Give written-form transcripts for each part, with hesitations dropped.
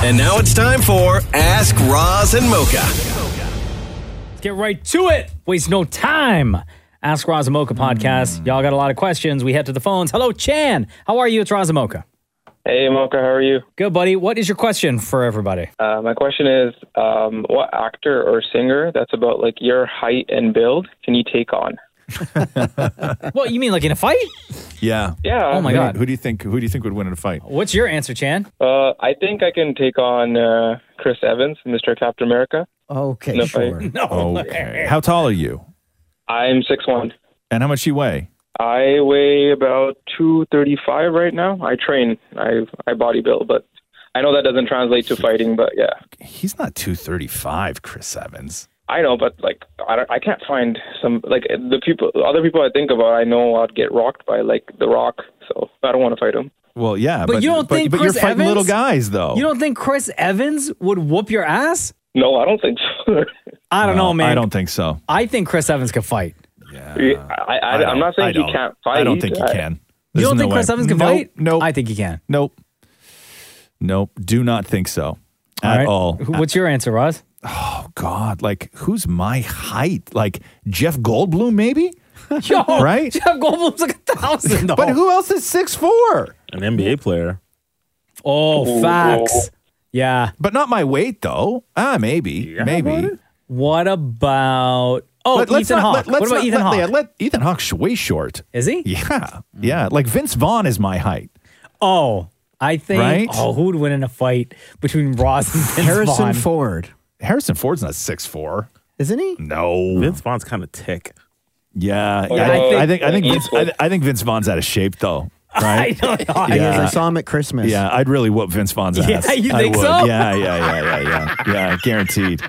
And now it's time for Ask Roz and Mocha. Let's get right to it. Waste no time. Ask Roz and Mocha podcast. Y'all got a lot of questions. We head to the phones. Hello, Chan. How are you? It's Roz and Mocha. Hey, Mocha, how are you? Good, buddy. What is your question for everybody? My question is, what actor or singer that's about like your height and build can you take on? What, you mean like in a fight? Yeah. Yeah. Oh my God. Who do you think would win in a fight? What's your answer, Chan? I think I can take on Chris Evans, Mr. Captain America. Okay, No sure. fight. No. Okay. How tall are you? I'm 6'1". And how much do you weigh? I weigh about 235 right now. I train. I bodybuild, but I know that doesn't translate to fighting, but yeah. He's not 235, Chris Evans. I know, but like I can't find some like other people I think about. I know I'd get rocked by like The Rock, so I don't want to fight him. Well, yeah, But you don't think but Chris you're fighting Evans? little guys, though. You don't think Chris Evans would whoop your ass? No, I don't think so. I don't know, man. I don't think so. I think Chris Evans could fight. I'm not saying he can't fight. I don't think he can. You There's don't no think Chris way. Evans can Nope, fight? Nope. I think he can. Nope. Do not think so at all. What's your answer, Roz? Oh, God. Like, who's my height? Like, Jeff Goldblum, maybe? Yo, Right? Jeff Goldblum's like 1,000. though. But who else is 6'4"? An NBA player. Oh, facts. Yeah. But not my weight, though. Maybe. Maybe. What about Ethan Hawke? What about Ethan Hawke? Let Ethan Hawke's way short. Is he? Yeah. Yeah. Like, Vince Vaughn is my height. Oh, I think. Right? Oh, who would win in a fight between Ross and Vince Harrison Vaughn? Ford. Harrison Ford's not 6'4". Isn't he? No. Vince Vaughn's kind of thick. Yeah. Yeah, I think Vince Vaughn's out of shape, though. I Right? don't know. I saw him at Christmas. Yeah, I'd really whop Vince Vaughn's ass. Yeah, you I think would. so? Yeah, guaranteed.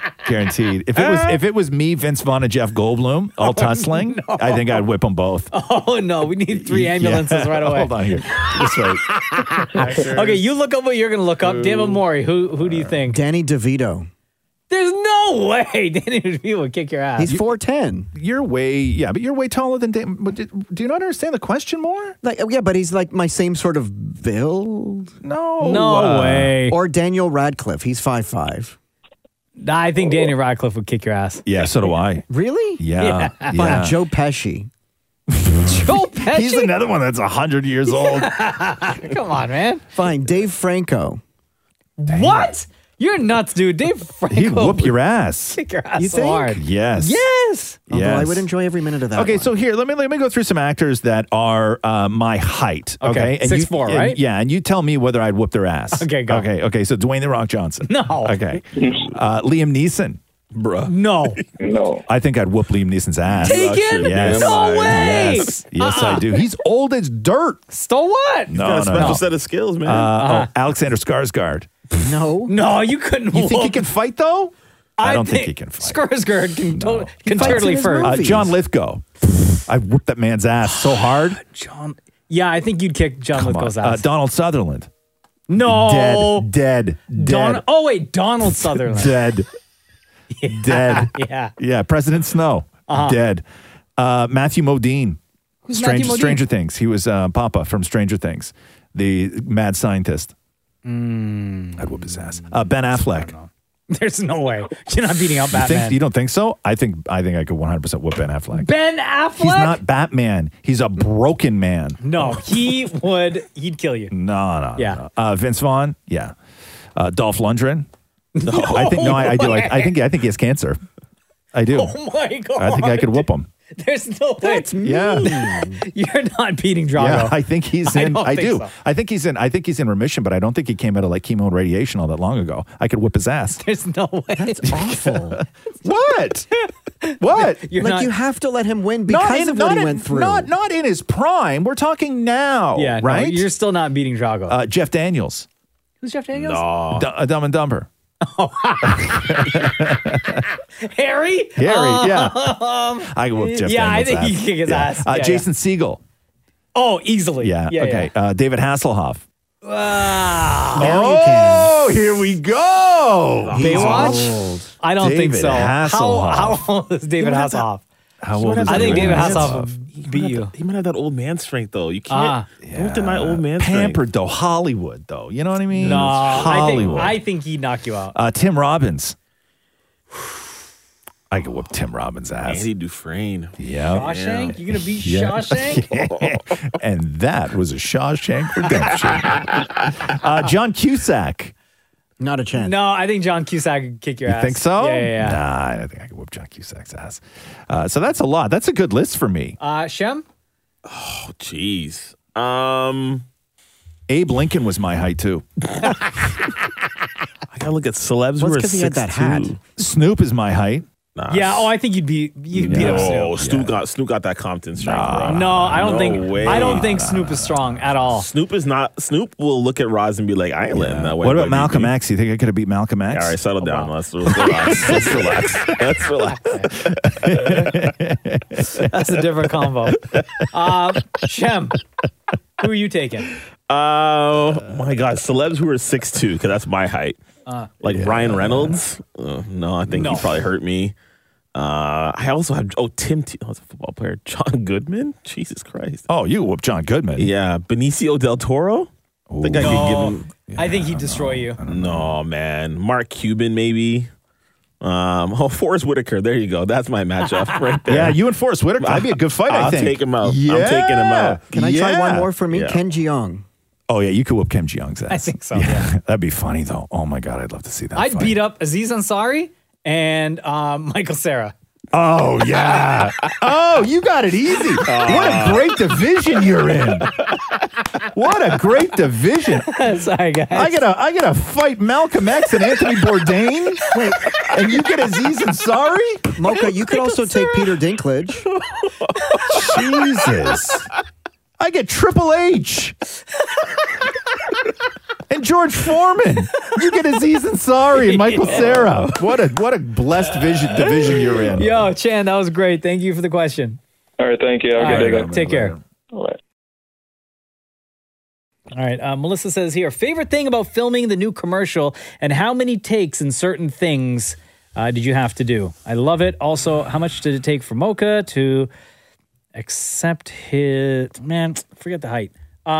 If it was me, Vince Vaughn, and Jeff Goldblum all tussling, I think I'd whip them both. Oh, no. We need 3 ambulances right away. Hold on here. This way. Okay, you look up what you're going to look up. David Morey, who do you think? Danny DeVito. There's no way Danny DeVito would kick your ass. He's 4'10". You're way taller than Dave. Do you not understand the question more? Like, yeah, but he's like my same sort of build. No way. Or Daniel Radcliffe. He's 5'5". I think Daniel Radcliffe would kick your ass. Yeah, so do I. Really? Yeah. Fine, Joe Pesci. Joe Pesci? He's another one that's 100 years old. Come on, man. Fine, Dave Franco. What? You're nuts, dude. Dave Franco. He'd whoop your ass. Kick your ass You so think? hard. Yes. Yes. Although I Yes. would enjoy every minute of that. Okay, one. so here, let me go through some actors that are my height. Okay, And 6'4", and- right? Yeah, and you tell me whether I'd whoop their ass. Okay, go. Okay. So Dwayne the Rock Johnson. No. Okay. Liam Neeson. Bruh. No. No. I think I'd whoop Liam Neeson's ass. Taken? Yes. No way. Yes, I do. He's old as dirt. So what? No, Got a special no. set of skills, man. Alexander Skarsgård. no. No, you couldn't You think he whoop. can fight though? I don't think he can fight. Skarsgård can, can fights totally in his first. movies. John Lithgow. I whooped that man's ass so hard. John. Yeah, I think you'd kick John Come on. Lithgow's ass. Donald Sutherland. no. Dead. Oh, wait. Donald Sutherland. Dead. Dead. Yeah. Yeah, President Snow. Dead. Matthew Modine. Who's Matthew Modine? Stranger Things. He was Papa from Stranger Things, the mad scientist. I'd whoop his ass. Ben Affleck. There's no way. You're not beating out Batman. You don't think so? I think I could 100% whoop Ben Affleck. Ben Affleck? He's not Batman. He's a broken man. No, he'd kill you. No. Yeah. No. Vince Vaughn. Yeah. Dolph Lundgren. No, I do. I think he has cancer. I do. Oh my God. I think I could whoop him. There's no way. Yeah. You're not beating Drago. Yeah, I think he's in. don't I think do. so. I think he's in remission, but I don't think he came out of like chemo and radiation all that long ago. I could whip his ass. There's no way. That's awful. What? What? You're like, not, you have to let him win because of what he went through. Not in his prime. We're talking now. yeah, no, right. you're still not beating Drago. Jeff Daniels. Who's Jeff Daniels? No. Dumb and Dumber. Harry? Yeah. I can whoop Jeff yeah, I Daniels' think ass. he can kick his ass. Yeah, Jason Segel. Oh, easily. Yeah. Okay. David Hasselhoff. Wow. Now you can. Oh, here we go. Baywatch? I don't think David so. Hasselhoff. How old is David Hasselhoff? How old is I think he? David Hasselhoff. Hasselhoff will beat you. He might have that old man strength, though. You can't don't deny old man Pampered though, Hollywood though. You know what I mean? No, Hollywood. I think he'd knock you out. Tim Robbins. I could whoop Tim Robbins' ass. Andy Dufresne. Yeah. Shawshank? You gonna beat Yeah. Shawshank? And that was a Shawshank Redemption. John Cusack. Not a chance. No, I think John Cusack could kick your You ass. think so? Yeah. Nah, I don't think I could whoop John Cusack's ass. So that's a lot. That's a good list for me. Shem? Oh, jeez. Abe Lincoln was my height too. I gotta look at celebs who Well, are it's 'cause he had that 6'2". hat. Snoop is my height. Nah. Yeah. Oh, I think you'd beat up Oh, Snoop. Snoop got that Compton strength. bro. No, I don't think. way. I don't think Snoop is strong at all. Snoop is not. Snoop will look at Roz and be like, "I ain't letting that way." What about Malcolm X? You think I could have beat Malcolm X? All right, settle down. Let's relax. Let's relax. Let's relax. That's a different combo. Shem, who are you taking? Oh my God, celebs who are 6'2", because that's my height. Like Ryan Reynolds. No, I think he probably hurt me. I also have Tim. He's a football player. John Goodman. Jesus Christ. Oh, you whoop John Goodman. Yeah, Benicio del Toro. I think I could give him. I think he'd destroy you. No, man. Mark Cuban, maybe. Forrest Whitaker. There you go. That's my matchup right there. Yeah, you and Forrest Whitaker. That'd be a good fight, I I'll think. take him out. Yeah. I'm taking him out. Can I try one more for me? Yeah. Ken Jeong. Oh, yeah, you could whoop Kim Ji-young's ass. I think so. Yeah. That'd be funny, though. Oh, my God, I'd love to see that I'd fight. beat up Aziz Ansari and Michael Cera. Oh, yeah. Oh, you got it easy. What a great division you're in. What a great division. Sorry, guys. I gotta fight Malcolm X and Anthony Bourdain. Wait, and you get Aziz Ansari? Mocha, you could also take Peter Dinklage. Jesus. I get Triple H. And George Foreman. You get Aziz Ansari and Michael Cera. What a blessed division you're in. Yo, Chan, that was great. Thank you for the question. All right, thank you. Have a All good day, right, guys. take care. All right. All right. Melissa says here, favorite thing about filming the new commercial and how many takes in certain things did you have to do? I love it. Also, how much did it take for Mocha to accept his... Man, forget the height.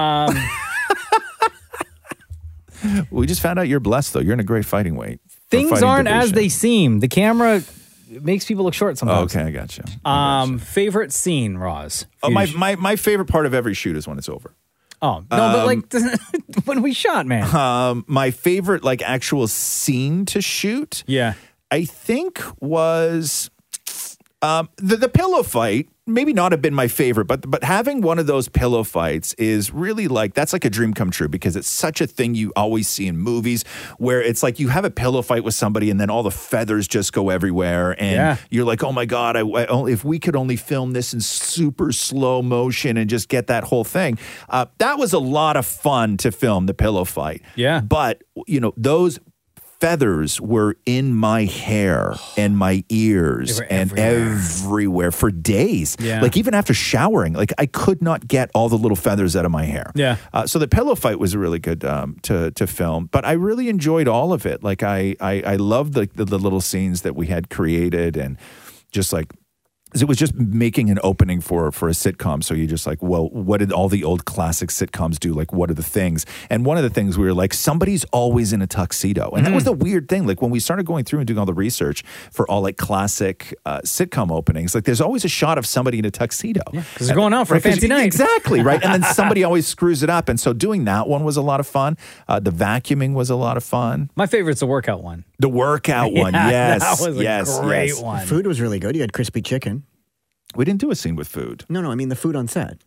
We just found out you're blessed, though. You're in a great fighting weight. Things fighting aren't as division. they seem. The camera makes people look short Oh, sometimes. okay, I got you. Favorite scene, Roz? Oh, my favorite part of every shoot is when it's over. Oh, no, but like when we shot, man. My favorite, like, actual scene to shoot, Yeah. I think was the pillow fight. Maybe not have been my favorite, but having one of those pillow fights is really like, that's like a dream come true, because it's such a thing you always see in movies where it's like you have a pillow fight with somebody and then all the feathers just go everywhere. And you're like, oh my God, if we could only film this in super slow motion and just get that whole thing. That was a lot of fun to film, the pillow fight. Yeah. But, those feathers were in my hair and my ears They were and everywhere for days. Yeah. Like even after showering, like I could not get all the little feathers out of my hair. Yeah. So the pillow fight was really good to film, but I really enjoyed all of it. Like I loved the little scenes that we had created, and just like, it was just making an opening for a sitcom. So you're just like, well, what did all the old classic sitcoms do? Like, what are the things? And one of the things we were like, somebody's always in a tuxedo. And that was the weird thing. Like when we started going through and doing all the research for all like classic sitcom openings, like there's always a shot of somebody in a tuxedo. Because they're going out for a 'cause fancy night. Exactly, right? And then somebody always screws it up. And so doing that one was a lot of fun. The vacuuming was a lot of fun. My favorite's the workout one. The workout one, Yeah, yes. that was a great yes. one. Food was really good. You had crispy chicken. We didn't do a scene with food. No, I mean the food on set.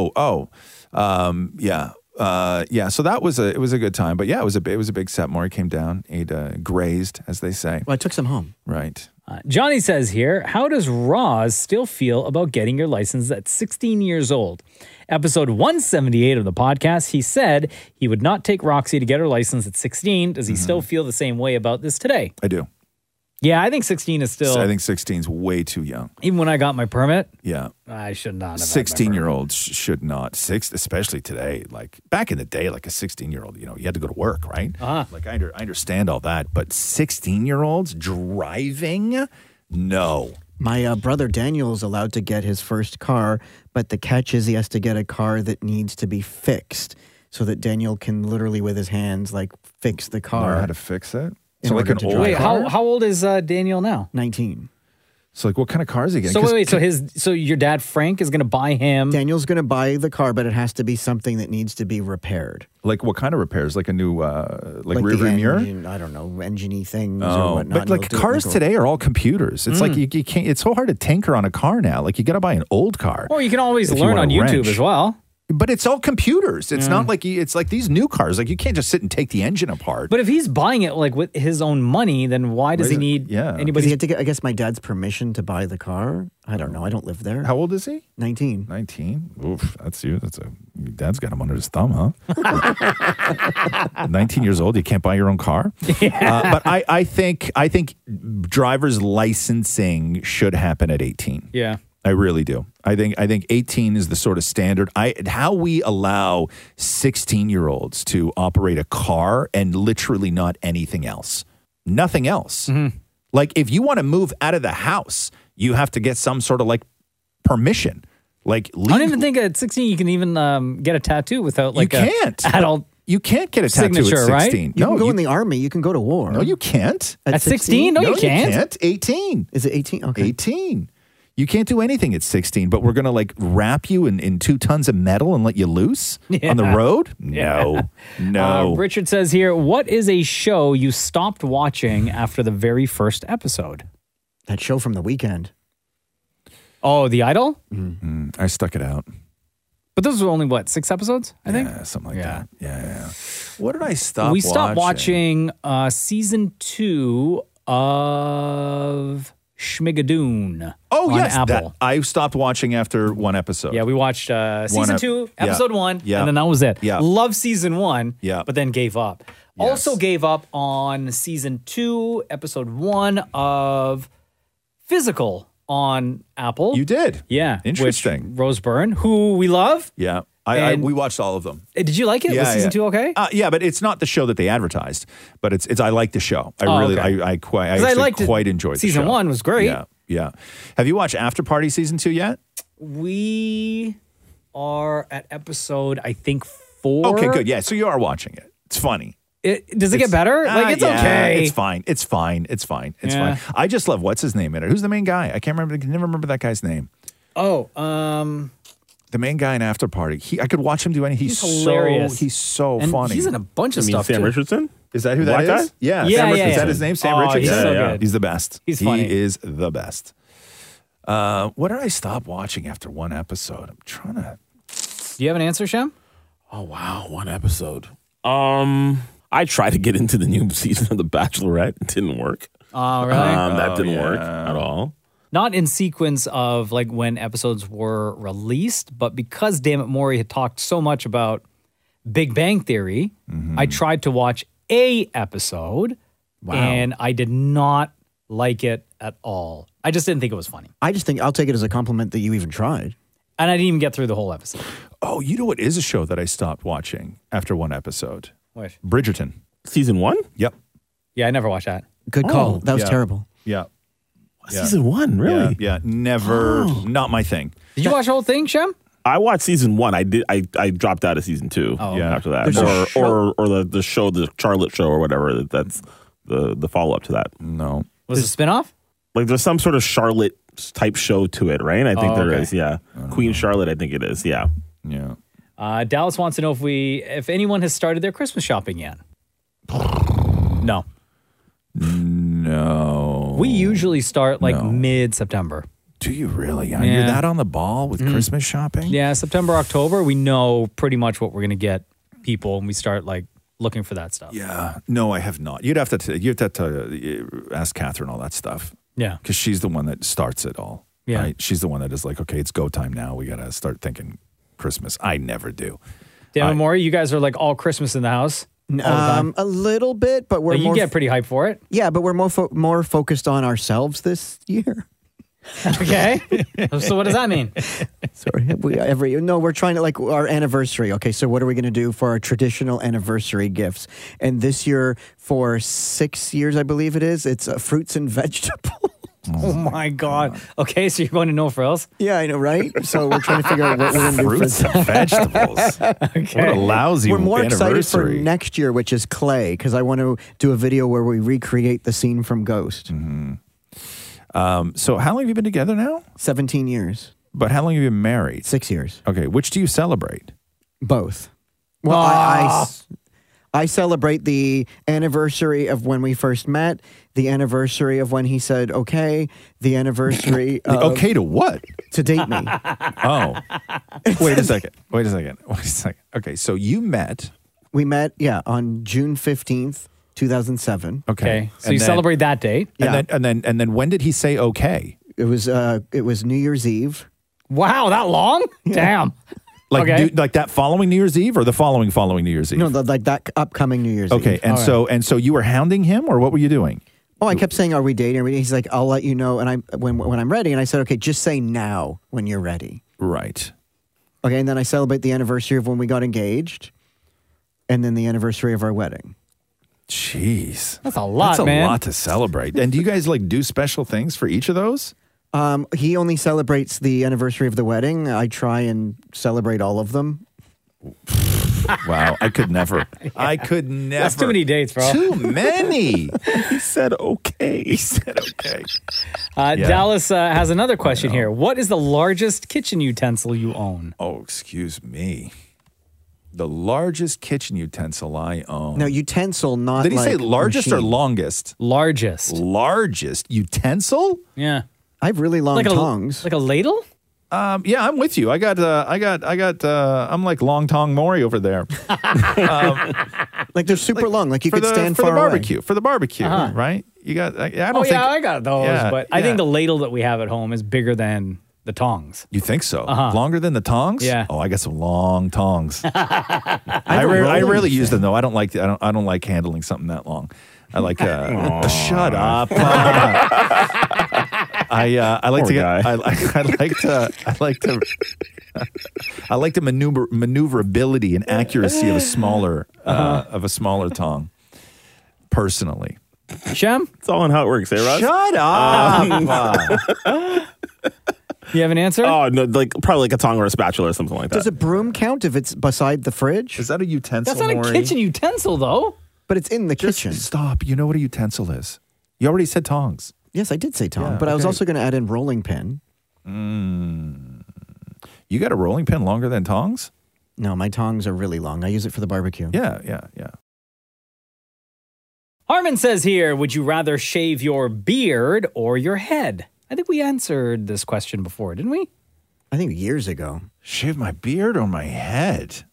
Yeah. So that was it was a good time, but yeah, it was a big set. Maury came down, ate grazed, as they say. Well, I took some home. Right. Johnny says here, how does Roz still feel about getting your license at 16 years old? Episode 178 of the podcast, he said he would not take Roxy to get her license at 16. Does he still feel the same way about this today? I do. Yeah, I think 16 is still... I think 16 is way too young. Even when I got my permit, Yeah. I should not have had my 16-year-olds should not, especially today. Like back in the day, like a 16-year-old, you had to go to work, right? Like I understand all that, but 16-year-olds driving, no. My brother Daniel is allowed to get his first car, but the catch is he has to get a car that needs to be fixed so that Daniel can literally with his hands like fix the car. Learn how to fix it. In So like order an to old drive. Wait, car? how old is Daniel now? 19. So like what kind of car is he getting? So wait, so your dad Frank is going to buy him. Daniel's going to buy the car, but it has to be something that needs to be repaired. Like what kind of repairs? Like a new like rear the view mirror? engine, I don't know, engine-y things or Oh, whatnot. but and like they'll do it cars in the today are all computers. It's like you can't. It's so hard to tinker on a car now. Like you got to buy an old car. Or you can always If you learn want on a YouTube wrench. as well. But it's all computers. It's not like it's like these new cars. Like you can't just sit and take the engine apart. But if he's buying it like with his own money, then why does he need Because he anybody? had to get, I guess, my dad's permission to buy the car. I don't know. I don't live there. How old is he? 19. 19. Oof, that's you. Your dad's got him under his thumb, huh? 19 years old. You can't buy your own car. But I think driver's licensing should happen at 18. Yeah. I really do. I think 18 is the sort of standard. How we allow 16-year-olds to operate a car and literally not anything else. Nothing else. Like if you want to move out of the house, you have to get some sort of like permission. Like I don't even think at 16 you can even get a tattoo without like you can't. adult. You can't get a tattoo at signature, 16. right? You can go in the army. You can go to war. No, you can't. At 16? No, you can't. 18. Is it 18? Okay. 18. You can't do anything at 16, but we're going to like wrap you in 2 tons of metal and let you loose on the road? No. No. Richard says here, what is a show you stopped watching after the very first episode? That show from the weekend. Oh, The Idol? I stuck it out. But those were only, what, 6 episodes, I think? Yeah, something like that. Yeah. What did I stop We stopped watching season 2 of Schmigadoon Oh, on yes. Apple. I stopped watching after one episode. Yeah, we watched season 2, episode 1, Yeah. and then that was it. Yeah. Love season 1, Yeah. but then gave up. Yes. Also gave up on season 2, episode 1 of Physical on Apple. You did? Yeah. Interesting. With Rose Byrne, who we love. Yeah. And- we watched all of them. Did you like it? Was season 2 okay? Yeah, but it's not the show that they advertised. But it's I like the show. I really okay. I I liked it. quite enjoyed Season the show. 1 was great. Yeah. Have you watched After Party season 2 yet? We are at episode, I think, 4. Okay, good. Yeah, so you are watching it. It's funny. Does it get better? Like, it's yeah, okay. It's fine. It's fine. Yeah. I just love what's his name in it. Who's the main guy? I can't remember. I can never remember that guy's name. Oh, The main guy in After Party. I could watch him do anything. He's hilarious. He's so and funny. he's in a bunch of You mean stuff Sam too. Richardson? Is that who that Black is? guy? Yeah. Yeah, Sam yeah, Richardson. Is yeah. that his name? Sam Oh, Richardson? he's so Yeah, good. He's the best. He's funny. He is the best. What did I stop watching after one episode? I'm trying to. Do you have an answer, Shem? Oh wow, one episode. I tried to get into the new season of The Bachelorette. It didn't work. Oh, really? That didn't work at all. Not in sequence of like when episodes were released, but because Dammit Maury had talked so much about Big Bang Theory, I tried to watch a episode and I did not like it at all. I just didn't think it was funny. I just think I'll take it as a compliment that you even tried. And I didn't even get through the whole episode. Oh, you know what is a show that I stopped watching after one episode? What? Bridgerton. Season 1? Yep. Yeah, I never watched that. Good call. That was yeah. terrible. Yeah. Season 1, really? Yeah. Never. Not my thing. Did you watch the whole thing, Shem? I watched season 1. I dropped out of season 2 after that. There's a show- Or the show, the Charlotte show or whatever. That's the follow up to that. No. Was it a spinoff? Like there's some sort of Charlotte type show to it, right? I think there okay. is. Yeah, Queen Charlotte. I think it is. Yeah. Yeah. Dallas wants to know if anyone has started their Christmas shopping yet. No. No. We usually start like No. mid-September. Do you really? You're Yeah. that on the ball with Christmas shopping? Yeah, September, October, we know pretty much what we're going to get people and we start like looking for that stuff. Yeah. No, I have not. You'd have to ask Catherine all that stuff Yeah. because she's the one that starts it all. Yeah. Right? She's the one that is like, okay, it's go time now. We got to start thinking Christmas. I never do. Dan Maury, you guys are like all Christmas in the house. All the time. A little bit, but we're But you more get pretty hyped for it. yeah, but we're more focused on ourselves this year. Okay. So what does that mean? Sorry, we're trying to like our anniversary. Okay, so what are we going to do for our traditional anniversary gifts? And this year, for 6 years, I believe it is, it's fruits and vegetables. Oh my God. Okay, so you're going to No Frills? Yeah, I know, right? So we're trying to figure out what we're going to do for Fruits and vegetables. Okay. What a lousy We're more excited for anniversary. next year, which is Clay, because I want to do a video where we recreate the scene from Ghost. So how long have you been together now? 17 years. But how long have you been married? 6 years. Okay, which do you celebrate? Both. Well, I celebrate the anniversary of when we first met, the anniversary of when he said okay, the anniversary of Okay to what? to date me. Oh. Wait a second. Okay, so you met. We met, on June 15th, 2007. Okay. So And you then- celebrate that date. Yeah. And then when did he say okay? It was New Year's Eve. Wow, that long? Damn. Like Okay. like that following New Year's Eve or the following New Year's Eve? No, like that upcoming New Year's Okay, Eve. and so you were hounding him, or what were you doing? Oh, I kept saying, "Are we dating?" He's like, "I'll let you know." And when I'm ready, and I said, "Okay, just say now when you're ready." Right. Okay, and then I celebrate the anniversary of when we got engaged, and then the anniversary of our wedding. Jeez, That's a lot, That's man. a lot to celebrate. And do you guys like do special things for each of those? He only celebrates the anniversary of the wedding. I try and celebrate all of them. Wow, I could never. I could never. That's too many dates, bro. Too many. He said okay. He said okay. Dallas has another question here. What is the largest kitchen utensil you own? Oh, excuse me. The largest kitchen utensil I own. No, utensil, not Did he like say largest or machine. longest? Largest. Largest utensil? Yeah. I have really long tongs. Like a ladle? Yeah, I'm with you. I'm like Long Tong Maury over there. Like they're super long. Like you for could the, stand for far the barbecue. away. For the barbecue, right? You got. I don't think. I got those. Yeah, but I think yeah. the ladle that we have at home is bigger than the tongs. You think so? Longer than the tongs? Yeah. Oh, I got some long tongs. I rarely use them though. I don't like handling something that long. I like. Shut up. I like Poor to get. guy. I like the maneuverability and accuracy of a smaller tong. Personally. Shem, It's all on how it works, eh, Ross? Shut up. you have an answer? Oh, no, probably like a tongue or a spatula or something like that. Does a broom count if it's beside the fridge? Is that a utensil? That's not a Maury? kitchen utensil, though. But it's in the Just kitchen. stop. You know what a utensil is. You already said tongs. Yes, I did say tong, Yeah, but I was okay. also going to add in rolling pin. You got a rolling pin longer than tongs? No, my tongs are really long. I use it for the barbecue. Yeah. Harmon says here, would you rather shave your beard or your head? I think we answered this question before, didn't we? I think years ago. Shave my beard or my head?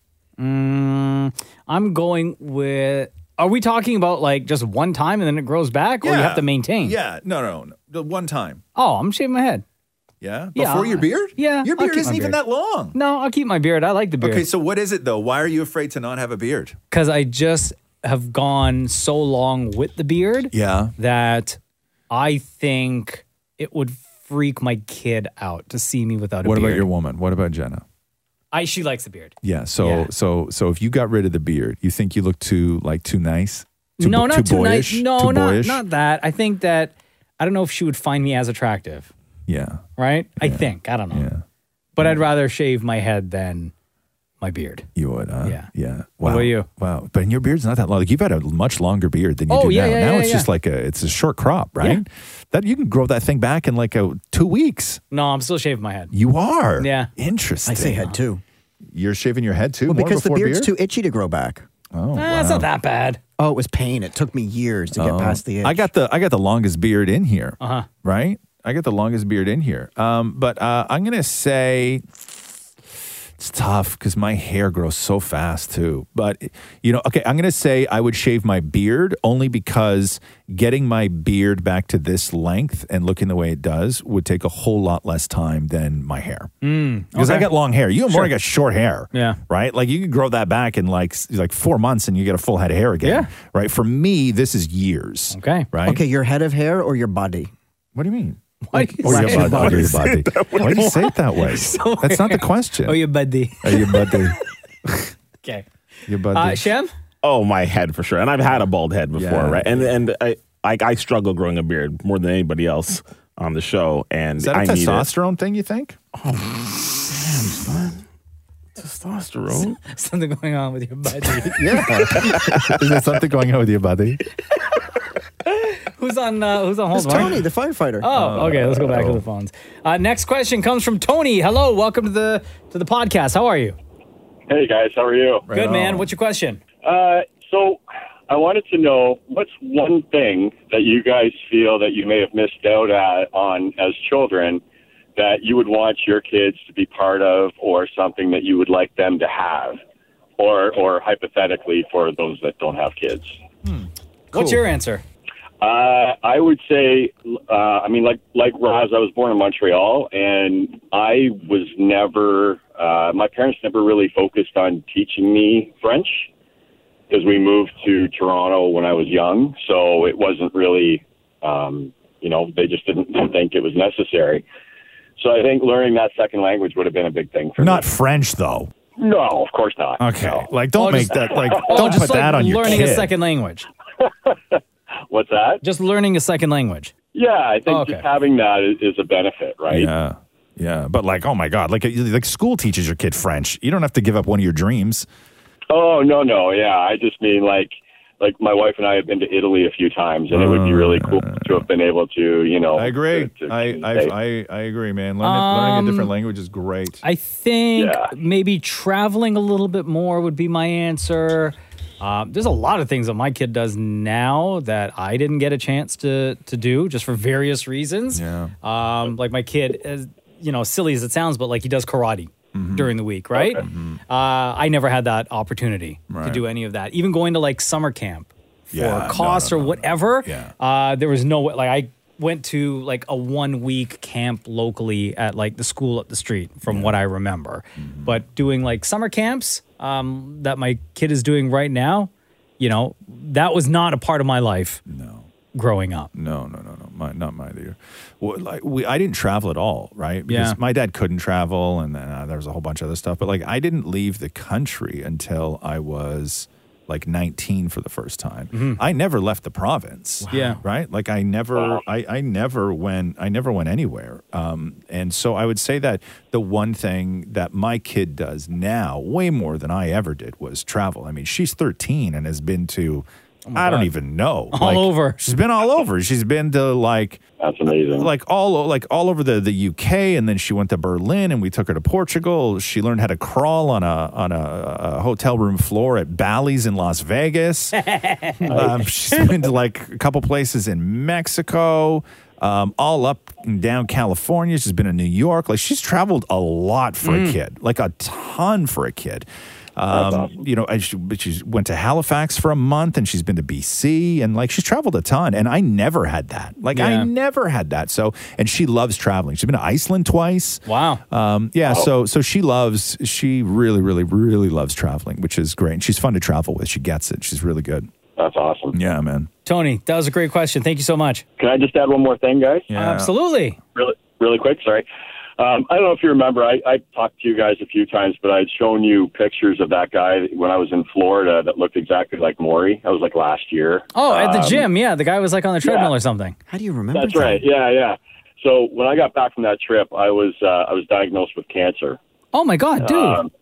I'm going with... Are we talking about like just one time and then it grows back, or you have to maintain? Yeah. No. The one time. Oh, I'm shaving my head. Yeah? Yeah, Before your beard? yeah, Your I'll beard keep isn't my even beard. that long. No, I'll keep my beard. I like the beard. Okay, so what is it though? Why are you afraid to not have a beard? Because I just have gone so long with the beard Yeah. that I think it would freak my kid out to see me without a What beard. about your woman? What about Jenna? She likes the beard. Yeah. So Yeah. so if you got rid of the beard, you think you look too nice? No, not too nice. boyish? No, Too not boyish? that. I think that I don't know if she would find me as attractive. Yeah. Right? I think. I don't know. Yeah. But I'd rather shave my head than my beard. You would, huh? Yeah. Yeah. Wow. What about you? Wow. But your beard's not that long. Like you've had a much longer beard than you Oh, do yeah, now. yeah, Now yeah, it's yeah. just like it's a short crop, right? Yeah. That you can grow that thing back in like 2 weeks. No, I'm still shaving my head. You are. Yeah. Interesting. I say head too. You're shaving your head too? Well, more because the before beard's beard? too itchy to grow back. Oh, It's wow. not that bad. Oh, it was pain. It took me years to get past the itch. I got the longest beard in here. Uh-huh. Right? I got the longest beard in here. But I'm gonna say it's tough because my hair grows so fast too. But okay, I'm gonna say I would shave my beard only because getting my beard back to this length and looking the way it does would take a whole lot less time than my hair. Because I got long hair. You and Maury got short hair. Yeah. Right? Like you could grow that back in like 4 months and you get a full head of hair again. Yeah. Right? For me, this is years. Okay. Right? Okay, your head of hair or your body? What do you mean? Why do you Or say your that? body. Why do you say it that way? That's not the question. Oh, your buddy. Are you buddy? Okay. Your buddy. Shem? Oh, my head for sure. And I've had a bald head before, Yeah. right? And I struggle growing a beard more than anybody else. on the show, and Is that a I need it. testosterone thing, you think? Damn, son. Testosterone? Something going on with your buddy. Yeah. Is there something going on with your buddy? Who's on hold? It's Mark? Tony, the firefighter. Oh, okay. Let's go back to the phones. Next question comes from Tony. Hello, welcome to the podcast. How are you? Hey guys, how are you? Good, man. What's your question? So I wanted to know what's one thing that you guys feel that you may have missed out on as children that you would want your kids to be part of, or something that you would like them to have, or hypothetically for those that don't have kids. What's your answer? I would say, like Roz, I was born in Montreal, and I was never, my parents never really focused on teaching me French, because we moved to Toronto when I was young, so it wasn't really, they just didn't think it was necessary. So I think learning that second language would have been a big thing for me. Not French, though. No, of course not. Okay. No. Like, don't make that, like, don't just put that on your learning kid. a second language. What's that? Just learning a second language. Yeah, I think Okay. just having that is a benefit, right? Yeah. Yeah. But, like, oh my God. Like school teaches your kid French. You don't have to give up one of your dreams. Oh, no. Yeah, I just mean like my wife and I have been to Italy a few times, and it would be really cool to have been able to, I agree. I I agree, man. Learning a different language is great. I think Yeah. maybe traveling a little bit more would be my answer. There's a lot of things that my kid does now that I didn't get a chance to do just for various reasons. Yeah. Like my kid, silly as it sounds, but like he does karate during the week, right? I never had that opportunity to Right. do any of that. Even going to like summer camp for Yeah, cost no, or whatever. Yeah. There was no way. Like I went to like a 1 week camp locally at like the school up the street from what I remember. But doing like summer camps that my kid is doing right now, that was not a part of my life. No. Growing up. No. Not mine either. Well, I didn't travel at all, right? Because Yeah. my dad couldn't travel, and then there was a whole bunch of other stuff. But like, I didn't leave the country until I was like 19 for the first time. I never left the province. Yeah. Right. Like I never went anywhere. And so I would say that the one thing that my kid does now, way more than I ever did, was travel. I mean, she's 13 and has been to, I don't even know. All over. She's been all over. She's been to That's amazing. like all over the UK, and then she went to Berlin, and we took her to Portugal. She learned how to crawl on a hotel room floor at Bally's in Las Vegas. She's been to like a couple places in Mexico, all up and down California. She's been in New York. Like she's traveled a lot for a kid, like a ton for a kid. And she went to Halifax for a month, and she's been to BC, and like she's traveled a ton, and I never had that. I never had that. So, and she loves traveling. She's been to Iceland twice. Wow. So she really, really, really loves traveling, which is great. And she's fun to travel with. She gets it. She's really good. That's awesome. Yeah, man. Tony, that was a great question. Thank you so much. Can I just add one more thing, guys? Yeah. Absolutely. Really quick, sorry. I don't know if you remember, I talked to you guys a few times, but I'd shown you pictures of that guy when I was in Florida that looked exactly like Maury. That was like last year. Oh, at the gym. Yeah. The guy was like on the treadmill or something. How do you remember That's that? right. Yeah. So when I got back from that trip, I was diagnosed with cancer. Oh my God, dude.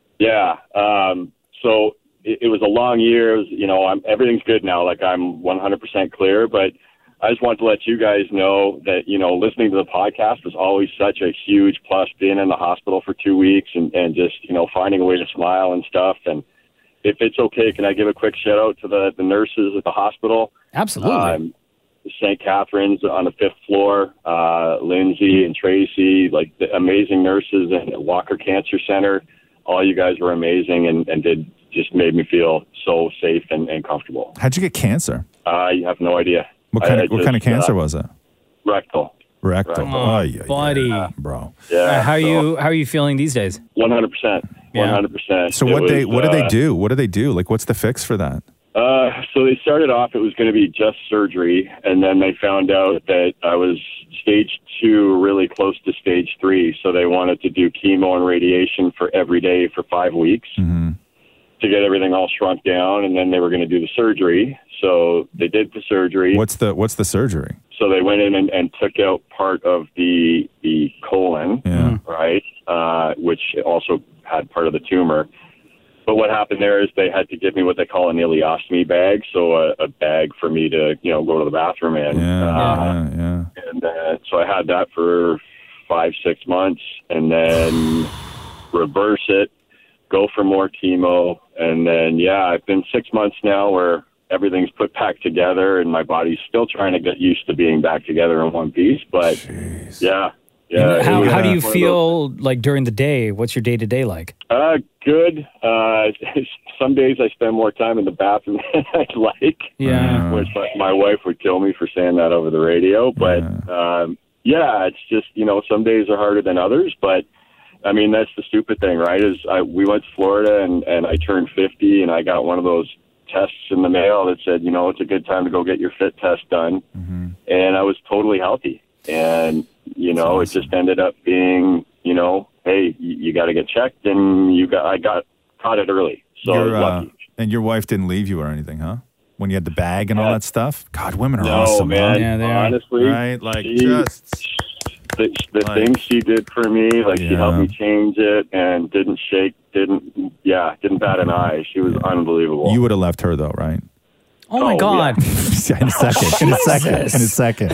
So it was a long year. It was, everything's good now. Like I'm 100% clear, but I just wanted to let you guys know that, listening to the podcast was always such a huge plus, being in the hospital for 2 weeks and just, finding a way to smile and stuff. And if it's okay, can I give a quick shout out to the nurses at the hospital? Absolutely. St. Catherine's on the 5th floor, Lindsay and Tracy, like the amazing nurses at Walker Cancer Center. All you guys were amazing and did just made me feel so safe and comfortable. How'd you get cancer? You have no idea. What kind of cancer was it? Rectal. Oh, yeah, buddy. Bro. Yeah. How are you feeling these days? 100%. Yeah. 100%. So what do they do? What do they do? Like, what's the fix for that? So they started off, it was going to be just surgery, and then they found out that I was stage 2, really close to stage 3. So they wanted to do chemo and radiation for every day for 5 weeks. to get everything all shrunk down, and then they were going to do the surgery. So they did the surgery. What's the surgery? So they went in and took out part of the colon, right, which also had part of the tumor. But what happened there is they had to give me what they call an ileostomy bag, so a bag for me to, go to the bathroom in. And so I had that for 5-6 months, and then reverse it, go for more chemo, and then, I've been 6 months now where everything's put back together, and my body's still trying to get used to being back together in one piece. But, How do you feel like during the day? What's your day-to-day like? Good. Some days I spend more time in the bathroom than I'd like. Yeah. Which my wife would kill me for saying that over the radio. But, it's just, some days are harder than others. But, I mean, that's the stupid thing, right, is we went to Florida and I turned 50 and I got one of those tests in the mail that said, it's a good time to go get your fit test done. Mm-hmm. And I was totally healthy. And, awesome. It just ended up being, hey, you got to get checked, and I caught it early. So I was lucky. And your wife didn't leave you or anything, huh? When you had the bag and all that stuff? God, women are no, awesome. Man. Huh? Yeah, they are. Honestly, right? Like, the things she did for me, she helped me change it and didn't bat an eye. She was unbelievable. You would have left her though, right? Oh my God. Yeah. In a second.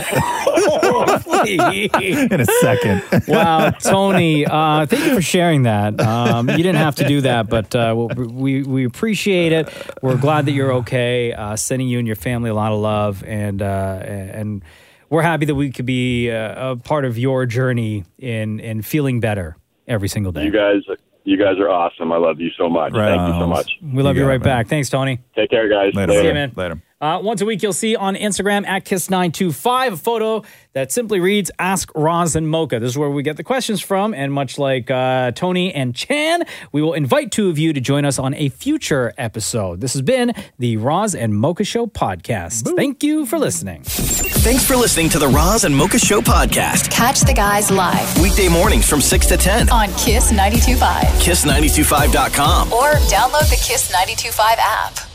In a second. Wow, Tony, thank you for sharing that. You didn't have to do that, but we appreciate it. We're glad that you're okay. Sending you and your family a lot of love, and we're happy that we could be a part of your journey in feeling better every single day. You guys are awesome. I love you so much. Right Thank you so much. We love you right back. Thanks, Tony. Take care, guys. Later. See you, man. Later. Once a week, you'll see on Instagram at Kiss925 a photo that simply reads Ask Roz and Mocha. This is where we get the questions from. And much like Tony and Chan, we will invite two of you to join us on a future episode. This has been the Roz and Mocha Show podcast. Boo. Thank you for listening. Thanks for listening to the Roz and Mocha Show podcast. Catch the guys live Weekday mornings from 6 to 10 on Kiss 92.5. Kiss925.com. Or download the Kiss 92.5 app.